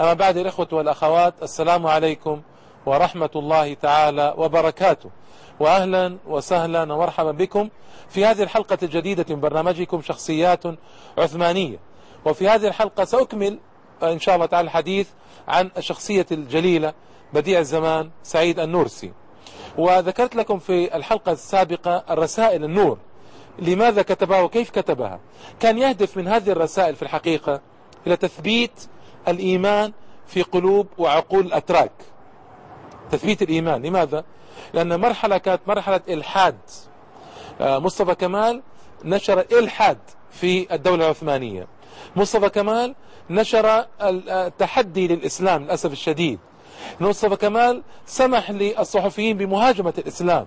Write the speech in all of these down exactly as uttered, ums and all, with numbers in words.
أما بعد الإخوة والأخوات، السلام عليكم ورحمة الله تعالى وبركاته، وأهلا وسهلا ومرحبا بكم في هذه الحلقة الجديدة من برنامجكم شخصيات عثمانية. وفي هذه الحلقة سأكمل إن شاء الله تعالى الحديث عن الشخصية الجليلة بديع الزمان سعيد النورسي. وذكرت لكم في الحلقة السابقة الرسائل النور، لماذا كتبها وكيف كتبها. كان يهدف من هذه الرسائل في الحقيقة إلى تثبيت الإيمان في قلوب وعقول الأتراك. تثبيت الإيمان، لماذا؟ لأن مرحلة كانت مرحلة إلحاد. مصطفى كمال نشر الإلحاد في الدولة العثمانية. مصطفى كمال نشر التحدي للإسلام للأسف الشديد. مصطفى كمال سمح للصحفيين بمهاجمة الإسلام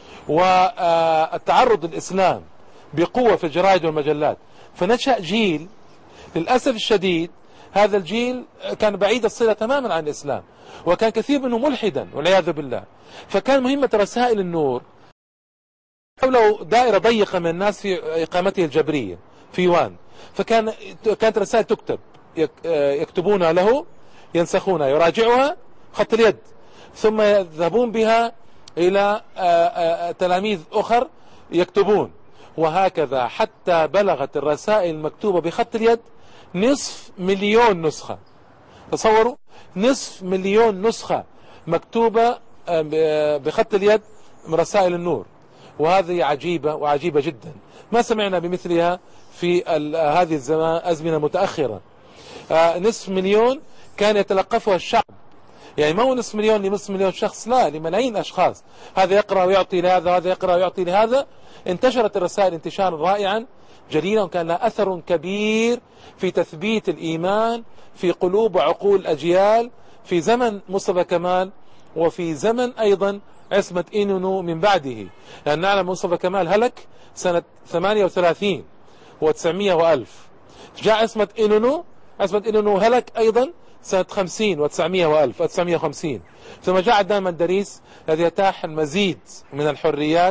والتعرض للإسلام بقوة في الجرائد والمجلات، فنشأ جيل للأسف الشديد. هذا الجيل كان بعيد الصلة تماما عن الإسلام، وكان كثير منه ملحدا والعياذ بالله. فكان مهمة رسائل النور حوله دائرة ضيقة من الناس في إقامته الجبرية في يوان، فكان كانت رسائل تكتب، يكتبونها له، ينسخونها، يراجعها خط اليد، ثم يذهبون بها إلى تلاميذ أخر يكتبون، وهكذا حتى بلغت الرسائل المكتوبة بخط اليد نصف مليون نسخة. تصوروا، نصف مليون نسخة مكتوبة بخط اليد من رسائل النور. وهذه عجيبة وعجيبة جدا، ما سمعنا بمثلها في هذه الزمان أزمنة متأخرة. نصف مليون كان يتلقفها الشعب، يعني ما هو نصف مليون لنصف مليون شخص، لا، لملايين أشخاص. هذا يقرأ ويعطي لهذا، هذا يقرأ ويعطي لهذا. انتشرت الرسائل انتشارا رائعا جليلا، وكان لها أثر كبير في تثبيت الإيمان في قلوب وعقول أجيال في زمن مصطفى كمال، وفي زمن أيضا عصمة إنونو من بعده. لأن نعلم مصطفى كمال هلك سنة ثمانية وثلاثين وتسعمائة وألف. جاء عصمة إنونو، عصمة إنونو هلك أيضا سنة خمسين وتسعمائة وألف وتسعمائة وخمسين. ثم جاء عدنان مندريس الذي أتاح المزيد من الحريات،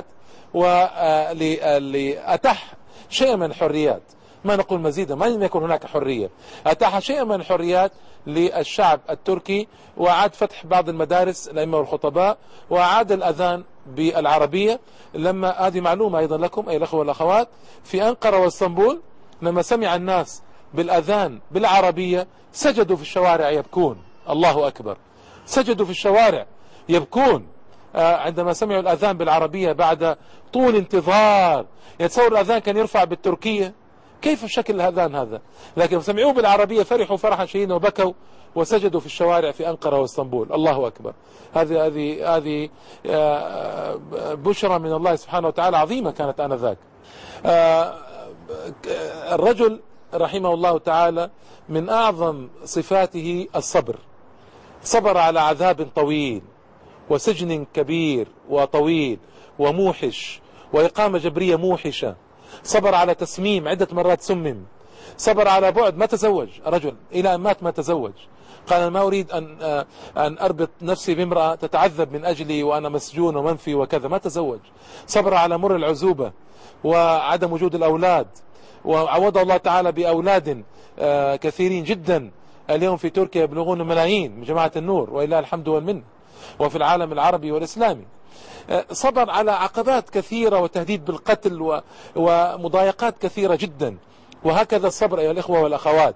وأتاح شيء من الحريات، ما نقول مزيدا، ما لم يكن هناك حرية، أتاح شيء من الحريات للشعب التركي، وأعاد فتح بعض المدارس الأئمة والخطباء، وأعاد الأذان بالعربية. لما هذه معلومة أيضا لكم أي الأخوة والأخوات، في أنقرة واسطنبول لما سمع الناس بالأذان بالعربية سجدوا في الشوارع يبكون. الله أكبر، سجدوا في الشوارع يبكون عندما سمعوا الأذان بالعربية بعد طول انتظار. يتصور الأذان كان يرفع بالتركية، كيف شكل الأذان هذا؟ لكن سمعوه بالعربية فرحوا فرحا شديدا وبكوا وسجدوا في الشوارع في أنقرة واسطنبول. الله أكبر. هذه هذه هذه بشرى من الله سبحانه وتعالى عظيمة كانت آنذاك. الرجل رحمه الله تعالى من أعظم صفاته الصبر. صبر على عذاب طويل وسجن كبير وطويل وموحش وإقامة جبرية موحشة. صبر على تسميم، عدة مرات سمم. صبر على بعد، ما تزوج رجل إلى أن مات ما تزوج. قال ما أريد أن أن أربط نفسي بامرأة تتعذب من أجلي وأنا مسجون ومنفي وكذا، ما تزوج. صبر على مر العزوبة وعدم وجود الأولاد، وعوض الله تعالى بأولاد كثيرين جدا اليوم في تركيا يبلغون ملايين من جماعة النور، وإله الحمد والمنة، وفي العالم العربي والإسلامي. صبر على عقبات كثيرة وتهديد بالقتل ومضايقات كثيرة جدا. وهكذا الصبر أيها الإخوة والأخوات.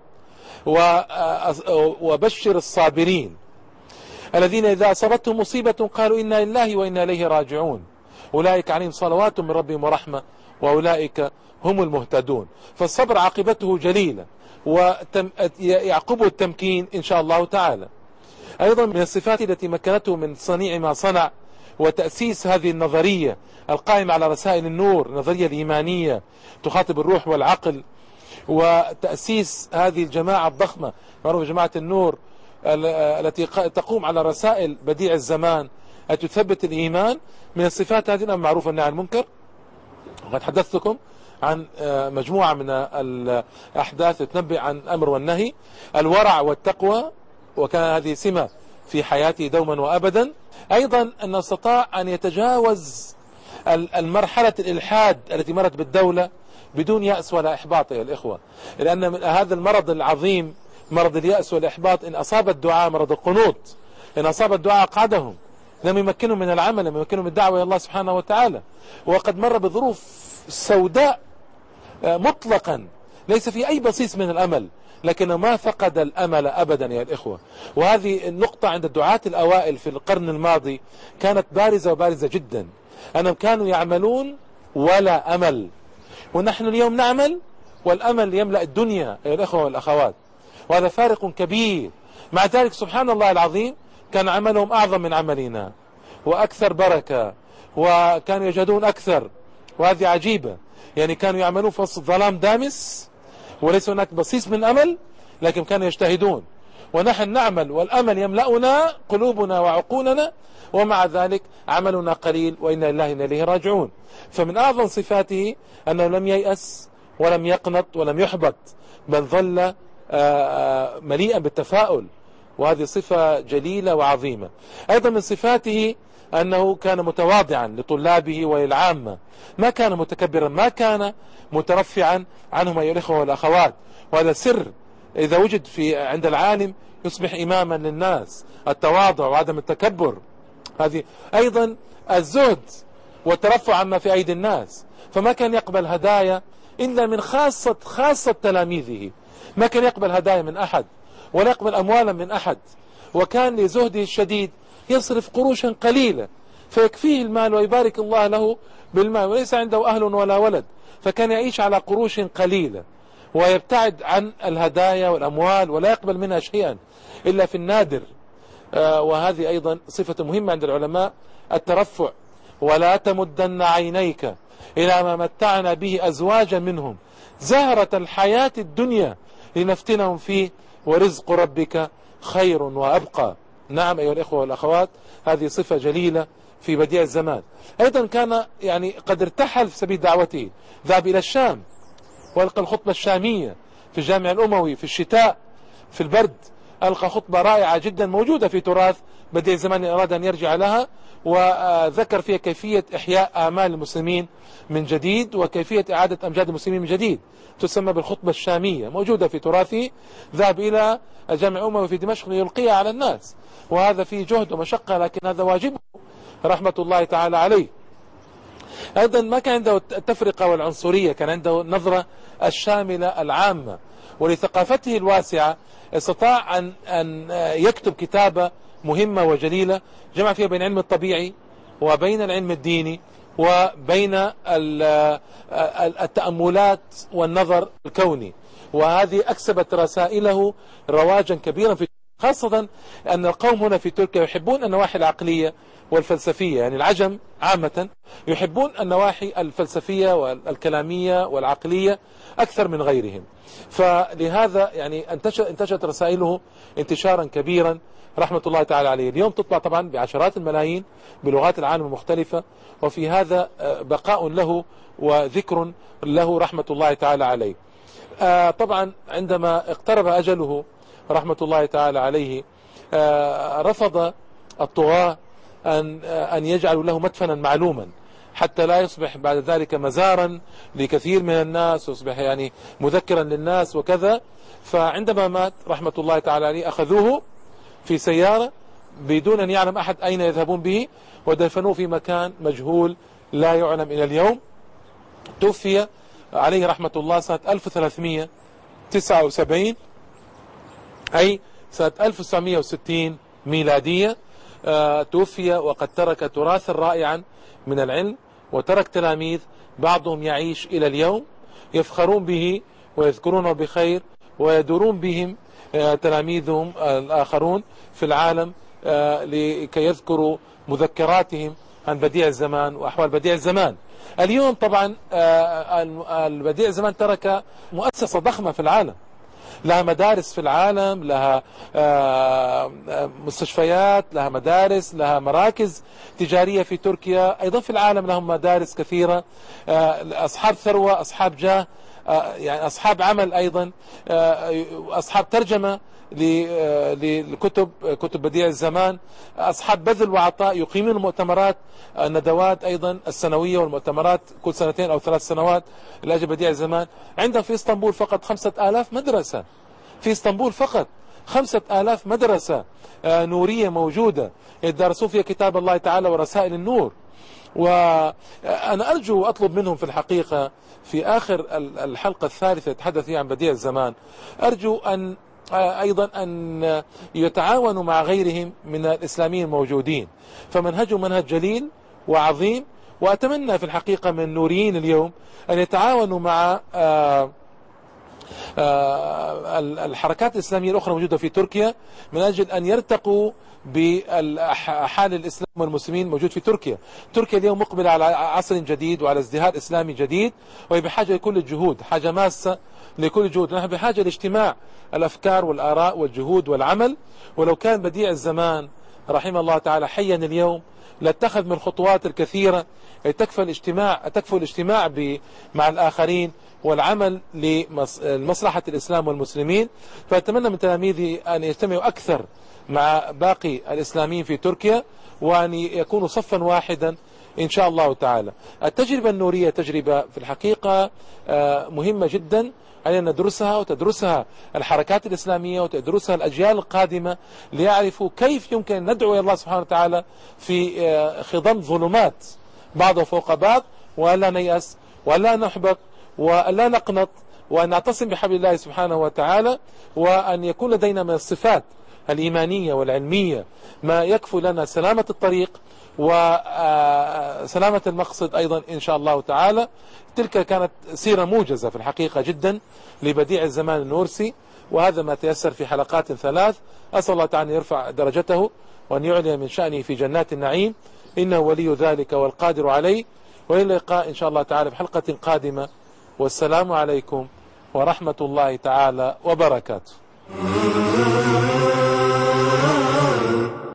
وبشر الصابرين الذين إذا أصابتهم مصيبة قالوا إنا لله وإنا إليه راجعون، أولئك عليهم صلوات من ربهم ورحمة وأولئك هم المهتدون. فالصبر عاقبته جليلة ويعقبه التمكين إن شاء الله تعالى. أيضا من الصفات التي مكنته من صنيع ما صنع وتأسيس هذه النظرية القائمة على رسائل النور، النظرية الإيمانية تخاطب الروح والعقل، وتأسيس هذه الجماعة الضخمة معروفة جماعة النور التي تقوم على رسائل بديع الزمان التي تثبت الإيمان. من الصفات هذه المعروفة النهي عن المنكر، وقد حدثتكم عن مجموعة من الأحداث تنبئ عن الأمر والنهي. الورع والتقوى، وكان هذه سمة في حياته دوما وأبدا. أيضا أنه استطاع أن يتجاوز المرحلة الإلحاد التي مرت بالدولة بدون يأس ولا إحباط يا الإخوة، لأن هذا المرض العظيم مرض اليأس والإحباط، إن أصاب الدعاء مرض القنوط، إن أصاب الدعاء قعدهم، لم يمكنهم من العمل، لم يمكنهم من الدعوة إلى الله سبحانه وتعالى. وقد مر بظروف سوداء مطلقا ليس في أي بصيص من الأمل، لكنه ما فقد الأمل أبدا يا الإخوة. وهذه النقطة عند الدعاة الأوائل في القرن الماضي كانت بارزة وبارزة جدا، أنهم كانوا يعملون ولا أمل، ونحن اليوم نعمل والأمل يملأ الدنيا يا الإخوة والأخوات، وهذا فارق كبير. مع ذلك سبحان الله العظيم كان عملهم أعظم من عملنا وأكثر بركة، وكانوا يجهدون أكثر، وهذه عجيبة. يعني كانوا يعملون في وسط ظلام دامس وليس هناك بصيص من أمل، لكن كانوا يجتهدون، ونحن نعمل والأمل يملأنا قلوبنا وعقولنا، ومع ذلك عملنا قليل، وإنا لله وإنا إليه راجعون. فمن أعظم صفاته أنه لم ييأس ولم يقنط ولم يحبط، بل ظل مليئا بالتفاؤل، وهذه صفة جليلة وعظيمة. أيضا من صفاته أنه كان متواضعا لطلابه وللعامة، ما كان متكبرا، ما كان مترفعا عنهم أيها الإخوة والأخوات. وهذا سر إذا وجد في عند العالم يصبح إماما للناس، التواضع وعدم التكبر. هذه أيضا الزهد والترفع عما في أيدي الناس، فما كان يقبل هدايا إلا من خاصة خاصة تلاميذه، ما كان يقبل هدايا من أحد ولا يقبل أموالا من أحد. وكان لزهده الشديد يصرف قروشا قليلة فيكفيه المال ويبارك الله له بالمال، وليس عنده أهل ولا ولد، فكان يعيش على قروش قليلة ويبتعد عن الهدايا والأموال ولا يقبل منها شيئا إلا في النادر. آه وهذه أيضا صفة مهمة عند العلماء، الترفع. ولا تمدن عينيك إلى ما متعنا به أزواجا منهم زهرة الحياة الدنيا لنفتنهم فيه ورزق ربك خير وأبقى. نعم أيها الإخوة والأخوات، هذه صفة جليلة في بديع الزمان. أيضا كان يعني قد ارتحل في سبيل دعوته، ذهب إلى الشام وألقى الخطبة الشامية في الجامع الأموي في الشتاء في البرد، ألقى خطبة رائعة جدا موجودة في تراث بديع الزمان إن أراد أن يرجع لها، وذكر فيها كيفية إحياء آمال المسلمين من جديد وكيفية إعادة أمجاد المسلمين من جديد، تسمى بالخطبة الشامية، موجودة في تراثه. ذهب إلى الجامع الأموي في دمشق ليلقيها على الناس، وهذا فيه جهد ومشقة، لكن هذا واجبه رحمة الله تعالى عليه. أيضا ما كان عنده التفرقة والعنصرية، كان عنده النظرة الشاملة العامة، ولثقافته الواسعة استطاع أن, أن يكتب كتابة مهمة وجليلة جمع فيها بين العلم الطبيعي وبين العلم الديني وبين التأملات والنظر الكوني، وهذه أكسبت رسائله رواجا كبيرا في، خاصة أن القوم هنا في تركيا يحبون النواحي العقلية والفلسفية، يعني العجم عامة يحبون النواحي الفلسفية والكلامية والعقلية أكثر من غيرهم، فلهذا يعني انتشرت رسائله انتشارا كبيرا رحمة الله تعالى عليه. اليوم تطبع طبعا بعشرات الملايين بلغات العالم المختلفة، وفي هذا بقاء له وذكر له رحمة الله تعالى عليه. طبعا عندما اقترب أجله رحمة الله تعالى عليه رفض الطغاة أن أن يجعلوا له مدفنا معلوما حتى لا يصبح بعد ذلك مزارا لكثير من الناس ويصبح يعني مذكرا للناس وكذا. فعندما مات رحمة الله تعالى عليه أخذوه في سيارة بدون أن يعلم أحد أين يذهبون به، ودفنوه في مكان مجهول لا يعلم إلى اليوم. توفي عليه رحمة الله سنة ألف وثلاثمئة وتسعة وسبعين، أي سنة ألف وتسعمئة وستين ميلادية. آه توفي وقد ترك تراثا رائعا من العلم، وترك تلاميذ بعضهم يعيش إلى اليوم يفخرون به ويذكرونه بخير، ويدورون بهم آه تلاميذهم آه الآخرون في العالم آه لكي يذكروا مذكراتهم عن بديع الزمان وأحوال بديع الزمان. اليوم طبعا آه البديع الزمان ترك مؤسسة ضخمة في العالم، لها مدارس في العالم، لها مستشفيات، لها مدارس، لها مراكز تجارية في تركيا، أيضا في العالم لهم مدارس كثيرة، أصحاب ثروة، أصحاب جاه، يعني أصحاب عمل، أيضا أصحاب ترجمة لكتب كتب بديع الزمان، أصحاب بذل وعطاء، يقيمون المؤتمرات الندوات أيضا السنوية والمؤتمرات كل سنتين أو ثلاث سنوات لأجل بديع الزمان. عندهم في اسطنبول فقط خمسة آلاف مدرسة، في اسطنبول فقط خمسة آلاف مدرسة نورية موجودة يدرسون فيها كتاب الله تعالى ورسائل النور. وأنا أرجو وأطلب منهم في الحقيقة في آخر الحلقة الثالثة يتحدث فيها عن بديع الزمان، أرجو أن أيضا أن يتعاونوا مع غيرهم من الإسلاميين الموجودين، فمنهجهم منهج جليل وعظيم. وأتمنى في الحقيقة من النوريين اليوم أن يتعاونوا مع آآ آآ الحركات الإسلامية الأخرى موجودة في تركيا من أجل أن يرتقوا بحال الإسلام والمسلمين موجود في تركيا. تركيا اليوم مقبلة على عصر جديد وعلى ازدهار إسلامي جديد، وهي بحاجة لكل الجهود، حاجة ماسة لكل الجهود. نحن بحاجة لاجتماع الأفكار والآراء والجهود والعمل. ولو كان بديع الزمان رحمه الله تعالى حيا اليوم لاتخذ من الخطوات الكثيرة تكفى الاجتماع تكفى الاجتماع مع الآخرين والعمل لمصلحة الإسلام والمسلمين. فأتمنى من تلاميذي أن يجتمعوا أكثر مع باقي الإسلاميين في تركيا وأن يكونوا صفا واحدا إن شاء الله تعالى. التجربة النورية تجربة في الحقيقة مهمة جدا علينا ندرسها، وتدرسها الحركات الإسلامية وتدرسها الأجيال القادمة ليعرفوا كيف يمكن أن ندعو إلى الله سبحانه وتعالى في خضم ظلمات بعض فوق بعض، ولا نيأس ولا نحبط ولا نقنط، وأن نعتصم بحبل الله سبحانه وتعالى، وأن يكون لدينا من الصفات الإيمانية والعلمية ما يكفي لنا سلامة الطريق وسلامة المقصد أيضا إن شاء الله تعالى. تلك كانت سيرة موجزة في الحقيقة جدا لبديع الزمان النورسي، وهذا ما تيسر في حلقات ثلاث. أسأل الله تعالى أن يرفع درجته وأن يعلي من شأنه في جنات النعيم، إنه ولي ذلك والقادر عليه. وإلى اللقاء إن شاء الله تعالى في حلقة قادمة، والسلام عليكم ورحمة الله تعالى وبركاته.